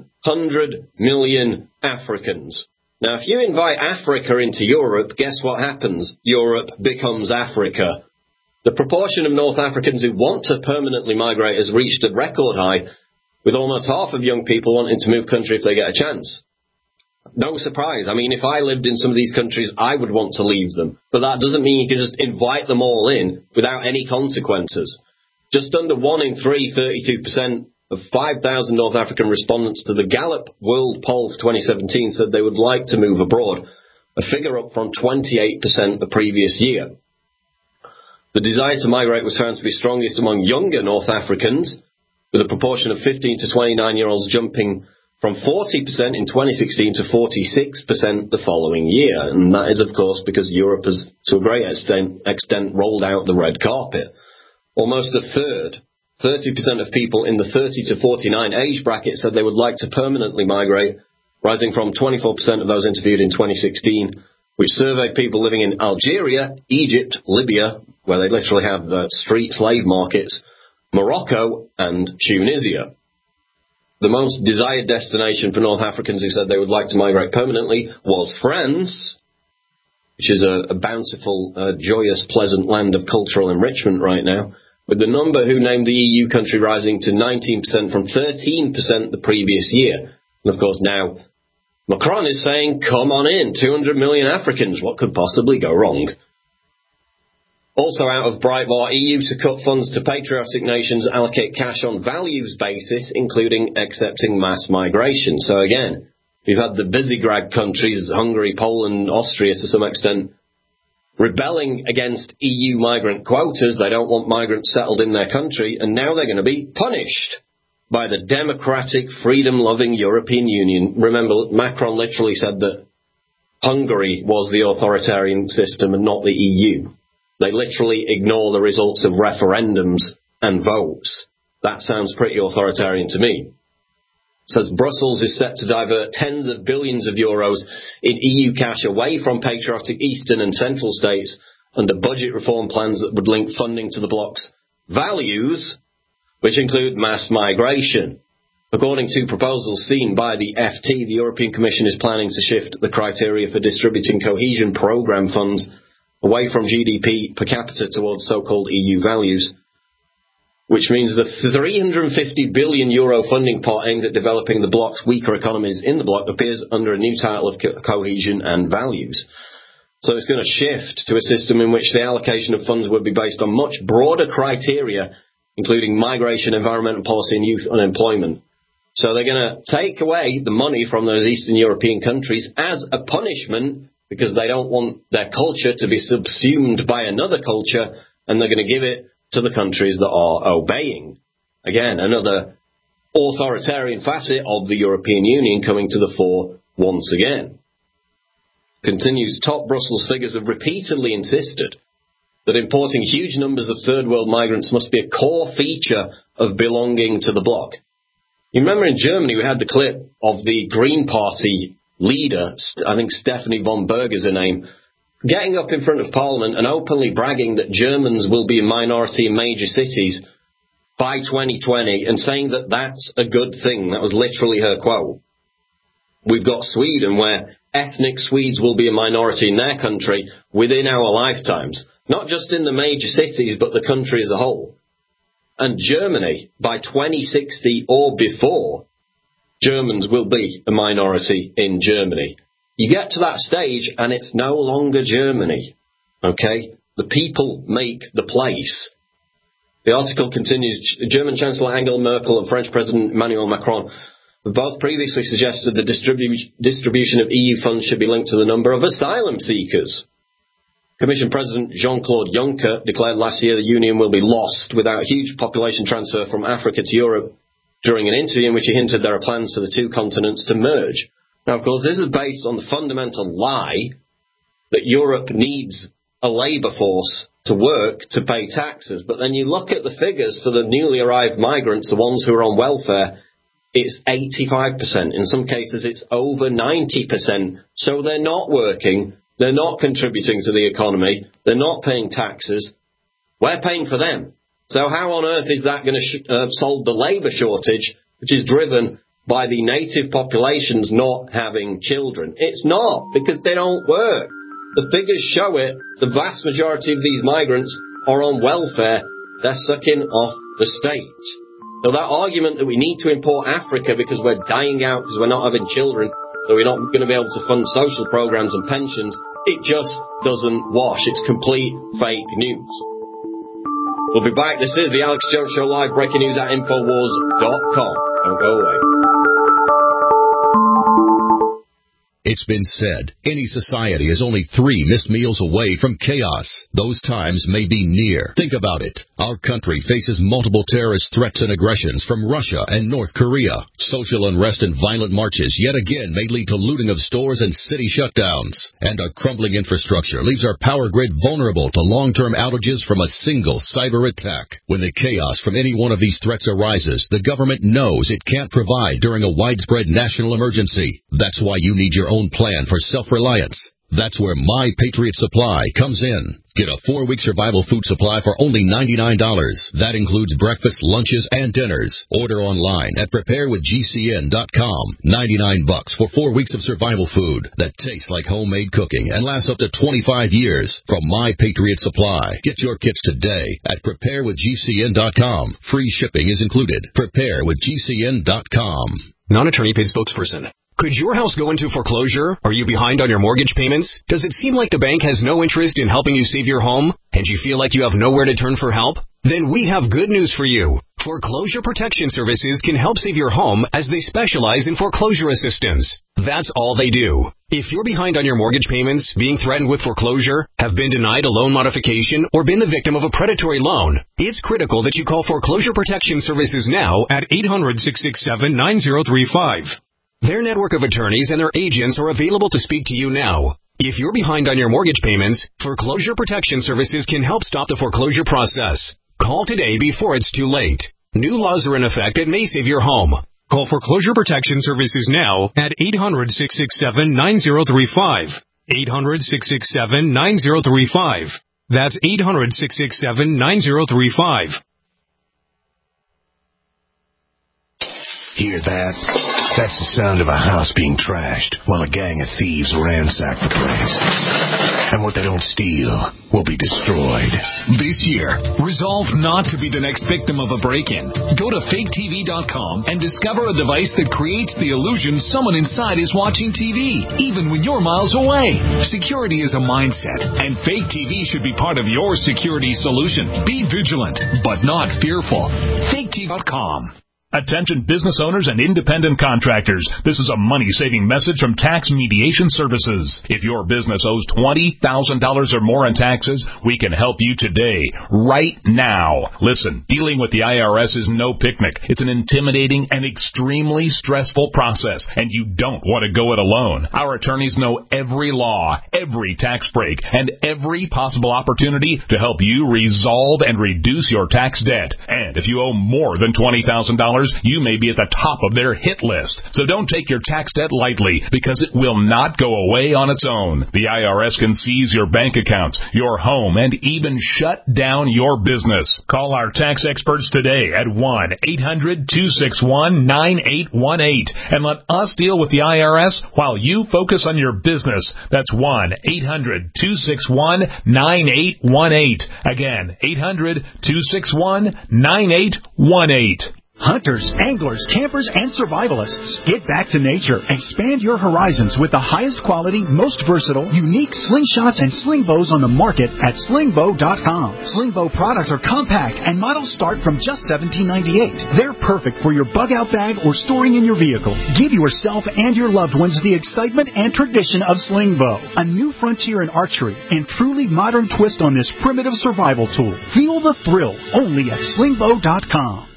200 million Africans. Now, if you invite Africa into Europe, guess what happens? Europe becomes Africa. The proportion of North Africans who want to permanently migrate has reached a record high, with almost half of young people wanting to move country if they get a chance. No surprise. I mean, if I lived in some of these countries, I would want to leave them. But that doesn't mean you can just invite them all in without any consequences. Just under 1 in 3, 32% of 5,000 North African respondents to the Gallup World Poll for 2017 said they would like to move abroad, a figure up from 28% the previous year. The desire to migrate was found to be strongest among younger North Africans, with a proportion of 15 to 29-year-olds jumping from 40% in 2016 to 46% the following year. And that is, of course, because Europe has, to a great extent, rolled out the red carpet. Almost a third, 30% of people in the 30 to 49 age bracket said they would like to permanently migrate, rising from 24% of those interviewed in 2016, which surveyed people living in Algeria, Egypt, Libya, where they literally have street slave markets, Morocco, and Tunisia. The most desired destination for North Africans who said they would like to migrate permanently was France, which is a bountiful, joyous, pleasant land of cultural enrichment right now, with the number who named the EU country rising to 19% from 13% the previous year. And of course now, Macron is saying, come on in, 200 million Africans, what could possibly go wrong? Also out of Breitbart, EU to cut funds to patriotic nations allocate cash on values basis, including accepting mass migration. So again, We've had the Visegrad countries, Hungary, Poland, Austria to some extent, rebelling against EU migrant quotas. They don't want migrants settled in their country, and now they're going to be punished by the democratic, freedom-loving European Union. Remember, Macron literally said that Hungary was the authoritarian system and not the EU. They literally ignore the results of referendums and votes. That sounds pretty authoritarian to me. It says Brussels is set to divert tens of billions of euros in EU cash away from patriotic eastern and central states under budget reform plans that would link funding to the bloc's values, which include mass migration. According to proposals seen by the FT, the European Commission is planning to shift the criteria for distributing cohesion programme funds away from GDP per capita towards so-called EU values, which means the €350 billion funding pot aimed at developing the bloc's weaker economies in the bloc appears under a new title of cohesion and values. So it's going to shift to a system in which the allocation of funds would be based on much broader criteria, including migration, environmental policy and youth unemployment. So they're going to take away the money from those Eastern European countries as a punishment because they don't want their culture to be subsumed by another culture, and they're going to give it to the countries that are obeying. Again, another authoritarian facet of the European Union coming to the fore once again. Continues, top Brussels figures have repeatedly insisted that importing huge numbers of third world migrants must be a core feature of belonging to the bloc. You remember in Germany we had the clip of the Green Party leader, I think Stephanie von Berg is her name, getting up in front of Parliament and openly bragging that Germans will be a minority in major cities by 2020 and saying that that's a good thing. That was literally her quote. We've got Sweden where ethnic Swedes will be a minority in their country within our lifetimes, not just in the major cities but the country as a whole. And Germany, by 2060 or before, Germans will be a minority in Germany. You get to that stage and it's no longer Germany, okay? The people make the place. The article continues, German Chancellor Angela Merkel and French President Emmanuel Macron have both previously suggested the distribution of EU funds should be linked to the number of asylum seekers. Commission President Jean-Claude Juncker declared last year the Union will be lost without huge population transfer from Africa to Europe during an interview in which he hinted there are plans for the two continents to merge. Now, of course, this is based on the fundamental lie that Europe needs a labour force to work to pay taxes. But then you look at the figures for the newly arrived migrants, the ones who are on welfare, it's 85%. In some cases, it's over 90%. So they're not working. They're not contributing to the economy. They're not paying taxes. We're paying for them. So how on earth is that going to solve the labour shortage, which is driven by the native populations not having children? It's not, because they don't work. The figures show it. The vast majority of these migrants are on welfare. They're sucking off the state. So that argument that we need to import Africa because we're dying out because we're not having children, so we're not going to be able to fund social programs and pensions, it just doesn't wash. It's complete fake news. We'll be back. This is the Alex Jones Show live, breaking news at Infowars.com. Don't go away. It's been said, any society is only 3 missed meals away from chaos. Those times may be near. Think about it. Our country faces multiple terrorist threats and aggressions from Russia and North Korea. Social unrest and violent marches yet again may lead to looting of stores and city shutdowns. And a crumbling infrastructure leaves our power grid vulnerable to long-term outages from a single cyber attack. When the chaos from any one of these threats arises, the government knows it can't provide during a widespread national emergency. That's why you need your own plan for self-reliance. That's where My Patriot Supply comes in. Get a 4-week survival food supply for only $99. That includes breakfast, lunches, and dinners. Order online at preparewithgcn.com. $99 for 4 weeks of survival food that tastes like homemade cooking and lasts up to 25 years from My Patriot Supply. Get your kits today at preparewithgcn.com. Free shipping is included. Preparewithgcn.com. Non-attorney paid spokesperson. Could your house go into foreclosure? Are you behind on your mortgage payments? Does it seem like the bank has no interest in helping you save your home? And you feel like you have nowhere to turn for help? Then we have good news for you. Foreclosure Protection Services can help save your home as they specialize in foreclosure assistance. That's all they do. If you're behind on your mortgage payments, being threatened with foreclosure, have been denied a loan modification, or been the victim of a predatory loan, it's critical that you call Foreclosure Protection Services now at 800-667-9035. Their network of attorneys and their agents are available to speak to you now. If you're behind on your mortgage payments, Foreclosure Protection Services can help stop the foreclosure process. Call today before it's too late. New laws are in effect that may save your home. Call Foreclosure Protection Services now at 800-667-9035. 800-667-9035. That's 800-667-9035. Hear that? That's the sound of a house being trashed while a gang of thieves ransack the place. And what they don't steal will be destroyed. This year, resolve not to be the next victim of a break-in. Go to faketv.com and discover a device that creates the illusion someone inside is watching TV, even when you're miles away. Security is a mindset, and Fake TV should be part of your security solution. Be vigilant, but not fearful. faketv.com. Attention business owners and independent contractors. This is a money-saving message from Tax Mediation Services. If your business owes $20,000 or more in taxes, we can help you today, right now. Listen, dealing with the IRS is no picnic. It's an intimidating and extremely stressful process, and you don't want to go it alone. Our attorneys know every law, every tax break, and every possible opportunity to help you resolve and reduce your tax debt. And if you owe more than $20,000, you may be at the top of their hit list. So don't take your tax debt lightly, because it will not go away on its own. The IRS can seize your bank accounts, your home, and even shut down your business. Call our tax experts today at 1-800-261-9818 and let us deal with the IRS while you focus on your business. That's 1-800-261-9818. Again, 800-261-9818. Hunters, anglers, campers, and survivalists. Get back to nature. Expand your horizons with the highest quality, most versatile, unique slingshots and sling bows on the market at slingbow.com. Sling bow products are compact and models start from just $17.98. They're perfect for your bug-out bag or storing in your vehicle. Give yourself and your loved ones the excitement and tradition of sling bow. A new frontier in archery and truly modern twist on this primitive survival tool. Feel the thrill only at slingbow.com.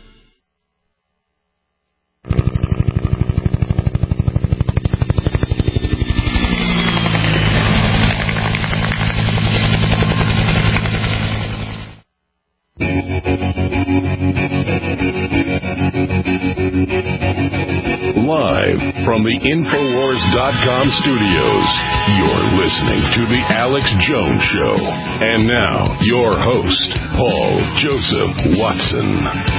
Live from the Infowars.com studios, you're listening to The Alex Jones Show. And now, your host, Paul Joseph Watson.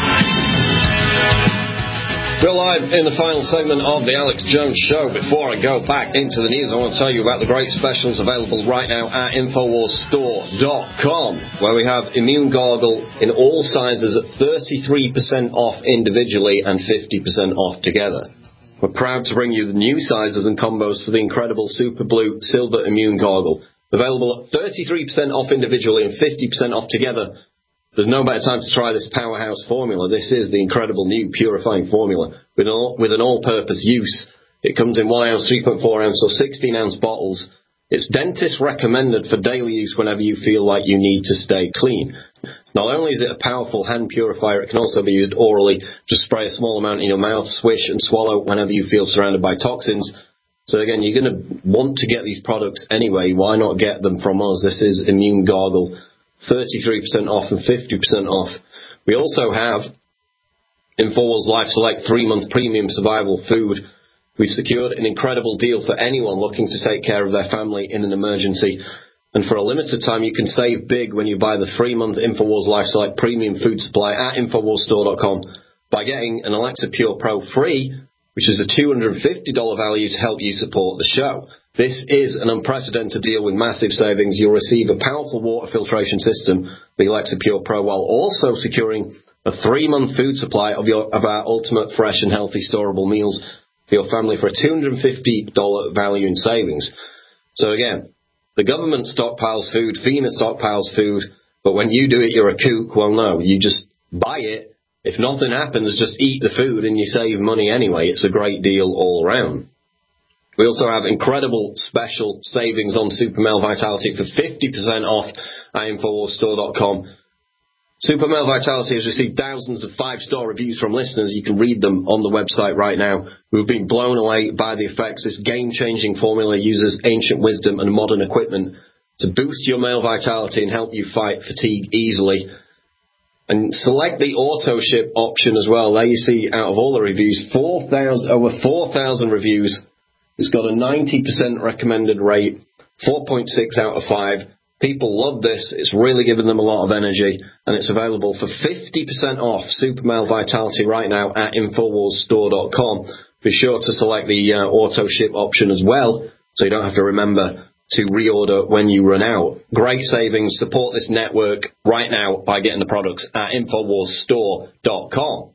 We're live in the final segment of the Alex Jones Show. Before I go back into the news, I want to tell you about the great specials available right now at InfoWarsStore.com, where we have Immune Gargle in all sizes at 33% off individually and 50% off together. We're proud to bring you the new sizes and combos for the incredible Super Blue Silver Immune Gargle, available at 33% off individually and 50% off together. There's no better time to try this powerhouse formula. This is the incredible new purifying formula with an all-purpose use. It comes in 1 ounce, 3.4 ounce, or 16 ounce bottles. It's dentist recommended for daily use whenever you feel like you need to stay clean. Not only is it a powerful hand purifier, it can also be used orally. Just spray a small amount in your mouth, swish, and swallow whenever you feel surrounded by toxins. So again, you're going to want to get these products anyway. Why not get them from us? This is Immune Gargle. 33% off and 50% off. We also have InfoWars Life Select 3-month premium survival food. We've secured an incredible deal for anyone looking to take care of their family in an emergency. And for a limited time, you can save big when you buy the 3-month InfoWars Life Select premium food supply at InfoWarsStore.com by getting an Alexa Pure Pro free, which is a $250 value to help you support the show. This is an unprecedented deal with massive savings. You'll receive a powerful water filtration system, the Alexa Pure Pro, while also securing a 3-month food supply of our ultimate fresh and healthy storable meals for your family for a $250 value in savings. So again, the government stockpiles food, FEMA stockpiles food, but when you do it, you're a kook. Well, no, you just buy it, If nothing happens, just eat the food and you save money anyway. It's a great deal all around. We also have incredible special savings on Super Male Vitality for 50% off at InfoWarsStore.com. Super Male Vitality has received thousands of 5-star reviews from listeners. You can read them on the website right now. We've been blown away by the effects. This game-changing formula uses ancient wisdom and modern equipment to boost your male vitality and help you fight fatigue easily. And select the auto ship option as well. There you see, out of all the reviews, over 4,000 reviews. It's got a 90% recommended rate, 4.6 out of 5. People love this. It's really giving them a lot of energy, and it's available for 50% off Super Male Vitality right now at InfoWarsStore.com. Be sure to select the auto ship option as well, so you don't have to remember to reorder when you run out. Great savings. Support this network right now by getting the products at InfoWarsStore.com.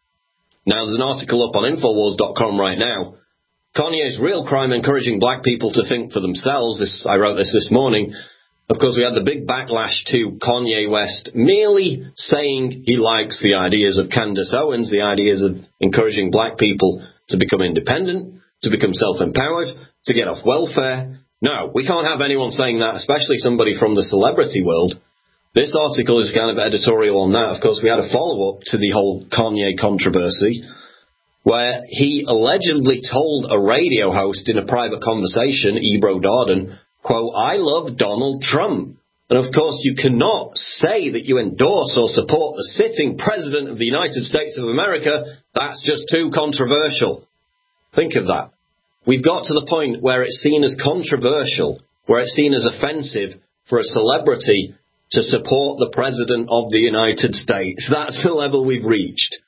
Now, there's an article up on InfoWars.com right now. Kanye's real crime encouraging black people to think for themselves. I wrote this morning. Of course, we had the big backlash to Kanye West merely saying he likes the ideas of Candace Owens, the ideas of encouraging black people to become independent, to become self-empowered, to get off welfare. No, we can't have anyone saying that, especially somebody from the celebrity world. This article is kind of editorial on that. Of course, we had a follow-up to the whole Kanye controversy, where he allegedly told a radio host in a private conversation, Ebro Darden, quote, "I love Donald Trump." And of course, you cannot say that you endorse or support the sitting president of the United States of America. That's just too controversial. Think of that. We've got to the point where it's seen as controversial, where it's seen as offensive for a celebrity to support the president of the United States. That's the level we've reached.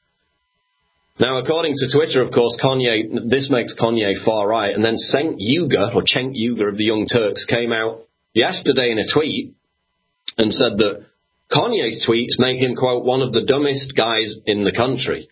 Now, according to Twitter, of course, this makes Kanye far right. And then Cenk Uygur of the Young Turks came out yesterday in a tweet and said that Kanye's tweets make him, quote, one of the dumbest guys in the country.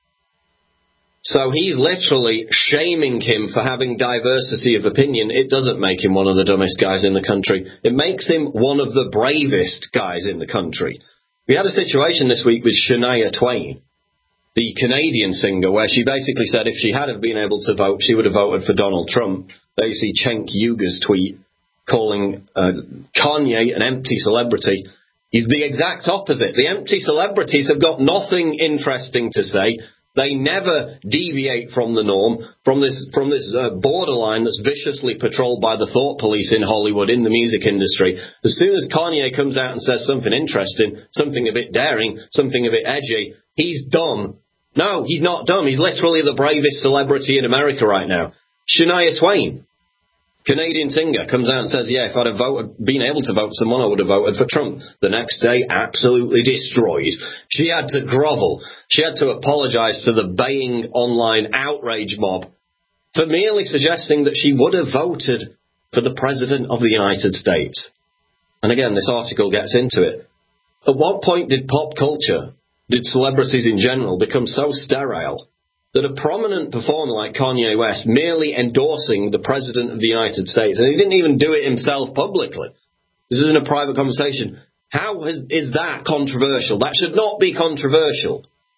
So he's literally shaming him for having diversity of opinion. It doesn't make him one of the dumbest guys in the country. It makes him one of the bravest guys in the country. We had a situation this week with Shania Twain, the Canadian singer, where she basically said if she had been able to vote, she would have voted for Donald Trump. There you see Cenk Uygur's tweet calling Kanye an empty celebrity. He's the exact opposite. The empty celebrities have got nothing interesting to say. They never deviate from the norm, from this borderline that's viciously patrolled by the thought police in Hollywood, in the music industry. As soon as Kanye comes out and says something interesting, something a bit daring, something a bit edgy, he's dumb. No, he's not dumb. He's literally the bravest celebrity in America right now. Shania Twain, Canadian singer, comes out and says, yeah, if I'd have been able to vote for someone, I would have voted for Trump. The next day, absolutely destroyed. She had to grovel. She had to apologize to the baying online outrage mob for merely suggesting that she would have voted for the President of the United States. And again, this article gets into it. At what point did pop culture, did celebrities in general, become so sterile that a prominent performer like Kanye West merely endorsing the President of the United States, and he didn't even do it himself publicly, this isn't a private conversation, is that controversial? That should not be controversial.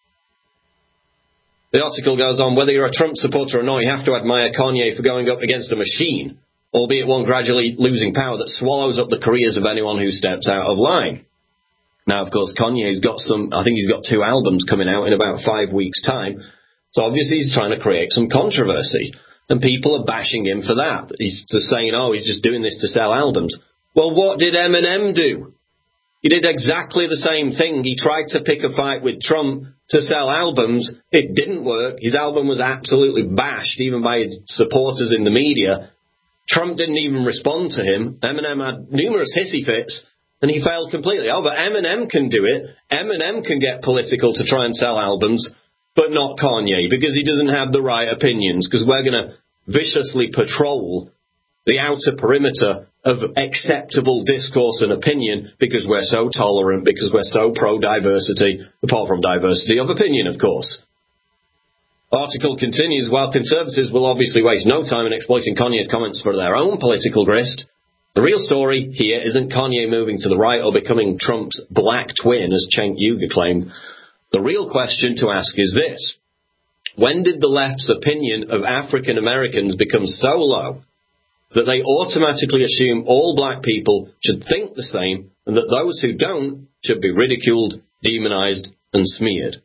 The article goes on, whether you're a Trump supporter or not, you have to admire Kanye for going up against a machine, albeit one gradually losing power that swallows up the careers of anyone who steps out of line. Now, of course, Kanye's got I think he's got 2 albums coming out in about 5 weeks' time. So obviously he's trying to create some controversy, and people are bashing him for that. He's just saying, oh, he's just doing this to sell albums. Well, what did Eminem do? He did exactly the same thing. He tried to pick a fight with Trump to sell albums. It didn't work. His album was absolutely bashed, even by his supporters in the media. Trump didn't even respond to him. Eminem had numerous hissy fits, and he failed completely. Oh, but Eminem can do it. Eminem can get political to try and sell albums, but not Kanye, because he doesn't have the right opinions, because we're going to viciously patrol the outer perimeter of acceptable discourse and opinion because we're so tolerant, because we're so pro-diversity, apart from diversity of opinion, of course. Article continues, while conservatives will obviously waste no time in exploiting Kanye's comments for their own political grist, the real story here isn't Kanye moving to the right or becoming Trump's black twin, as Cenk Uygur claimed. The real question to ask is this. When did the left's opinion of African Americans become so low that they automatically assume all black people should think the same and that those who don't should be ridiculed, demonized, and smeared?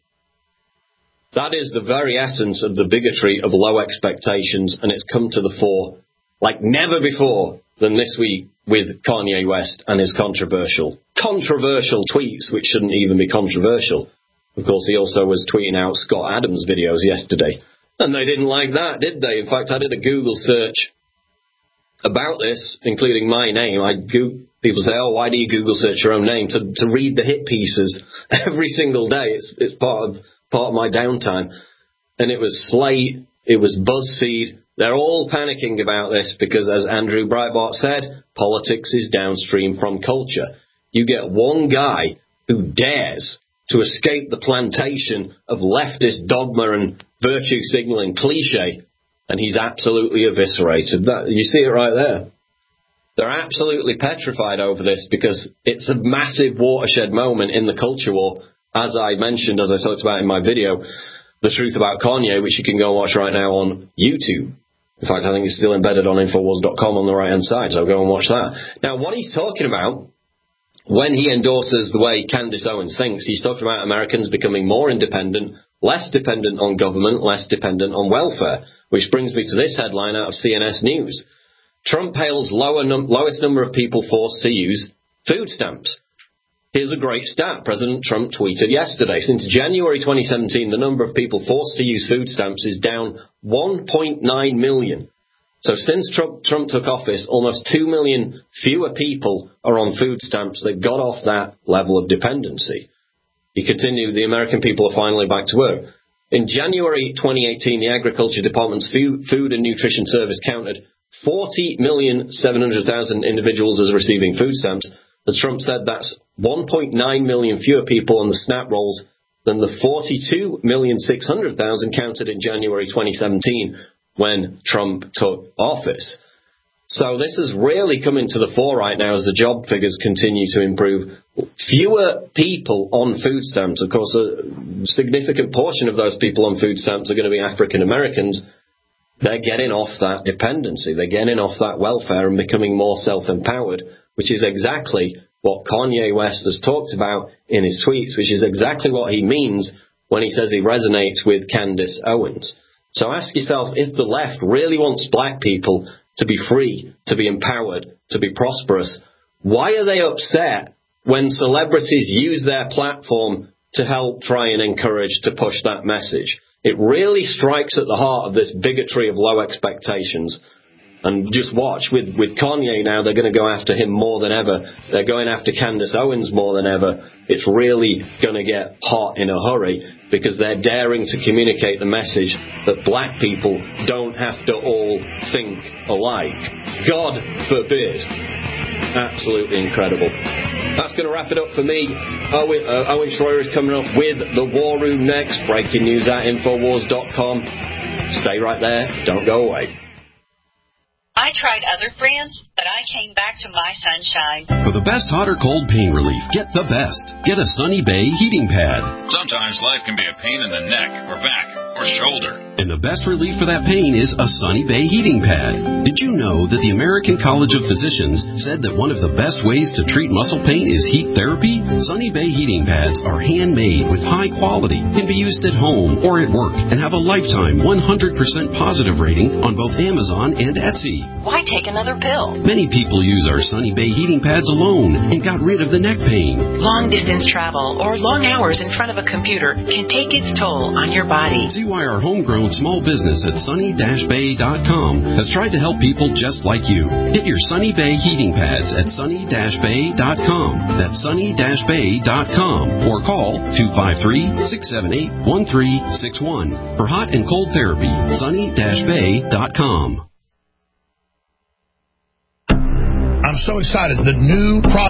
That is the very essence of the bigotry of low expectations, and it's come to the fore like never before than this week with Kanye West and his controversial tweets, which shouldn't even be controversial. Of course, he also was tweeting out Scott Adams videos yesterday, and they didn't like that, did they? In fact, I did a Google search about this, including my name. People say, oh, why do you Google search your own name? To read the hit pieces every single day. It's part of my downtime. And it was Slate, it was BuzzFeed. They're all panicking about this because, as Andrew Breitbart said, politics is downstream from culture. You get one guy who dares to escape the plantation of leftist dogma and virtue signaling cliche, and he's absolutely eviscerated. You see it right there. They're absolutely petrified over this because it's a massive watershed moment in the culture war. As I mentioned, as I talked about in my video, The Truth About Kanye, which you can go and watch right now on YouTube. In fact, I think it's still embedded on Infowars.com on the right-hand side, so go and watch that. Now, what he's talking about when he endorses the way Candace Owens thinks, he's talking about Americans becoming more independent, less dependent on government, less dependent on welfare, which brings me to this headline out of CNS News. Trump hails lowest number of people forced to use food stamps. Here's a great stat President Trump tweeted yesterday. Since January 2017, the number of people forced to use food stamps is down 1.9 million. So since Trump took office, almost 2 million fewer people are on food stamps. They've got off that level of dependency. He continued, the American people are finally back to work. In January 2018, the Agriculture Department's Food and Nutrition Service counted 40,700,000 individuals as receiving food stamps. As Trump said, that's 1.9 million fewer people on the SNAP rolls than the 42,600,000 counted in January 2017 when Trump took office. So this is really coming to the fore right now as the job figures continue to improve. Fewer people on food stamps. Of course, a significant portion of those people on food stamps are going to be African Americans. They're getting off that dependency. They're getting off that welfare and becoming more self-empowered, which is exactly what Kanye West has talked about in his tweets, which is exactly what he means when he says he resonates with Candace Owens. So ask yourself, if the left really wants black people to be free, to be empowered, to be prosperous, why are they upset when celebrities use their platform to help try and encourage to push that message? It really strikes at the heart of this bigotry of low expectations. And just watch, with Kanye now, they're going to go after him more than ever. They're going after Candace Owens more than ever. It's really going to get hot in a hurry because they're daring to communicate the message that black people don't have to all think alike. God forbid. Absolutely incredible. That's going to wrap it up for me. Owen Schroyer is coming up with The War Room next. Breaking news at Infowars.com. Stay right there. Don't go away. I tried other brands, but I came back to My Sunshine. For the best hot or cold pain relief, get the best. Get a Sunny Bay heating pad. Sometimes life can be a pain in the neck or back or shoulder. And the best relief for that pain is a Sunny Bay heating pad. Did you know that the American College of Physicians said that one of the best ways to treat muscle pain is heat therapy? Sunny Bay heating pads are handmade with high quality, can be used at home or at work, and have a lifetime 100% positive rating on both Amazon and Etsy. Why take another pill? Many people use our Sunny Bay heating pads alone and got rid of the neck pain. Long distance travel or long hours in front of a computer can take its toll on your body. See why our homegrown small business at sunny-bay.com has tried to help people just like you. Get your Sunny Bay heating pads at sunny-bay.com. That's sunny-bay.com or call 253-678-1361 for hot and cold therapy. sunny-bay.com. I'm so excited. The new product